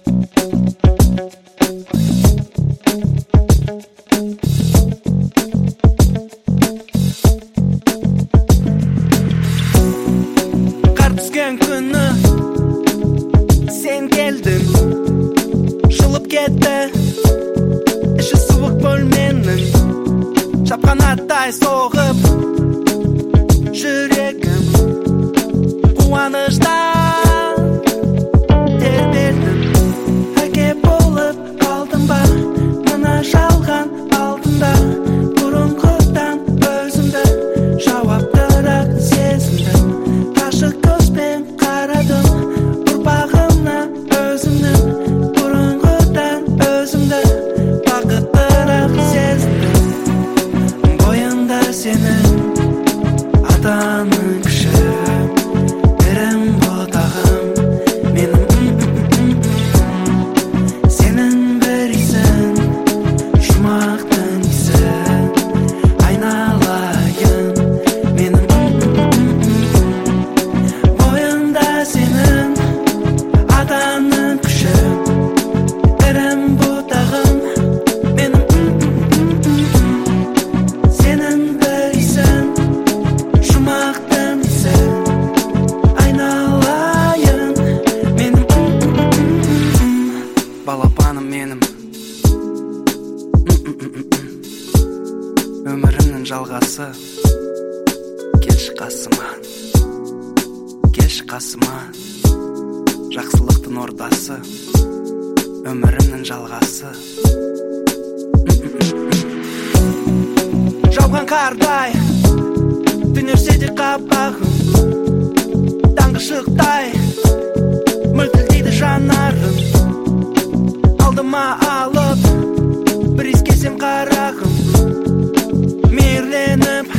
Қар түскен күні сен келдің, жылып кетті іші суық бөлменің, шапқан аттай соғып жүрегім қуаныштан тербелдім. Әке болып қалдым ба мына жалған алдында, бұрынғыдан өзімді жауаптырақ сезіндім. Қашық көзбен қарадым ұрпағымна өзімнің, бұрынғыдан өзімді бақыттырақ сезіндім. Бойында сенің атаның күші, бірім бұтағым менің, сенің бір исің, жұмақтың исі, айналайын менің. Бойында сенің атаның күші, бірім бұтағым менің, сенің бір исің, жұмақтың исі, айналайын менің. Балапаным менің, өмірімнің жалғасы, келші қасыма, келші қасыма, жақсылықтың ордасы, өмірімнің жалғасы. Жауған қардай түнерсе де қабағым, таңғы шықтай мөлтілдейді жанарым. Алдыма алып бір иіскесем қарағым, мейірленіп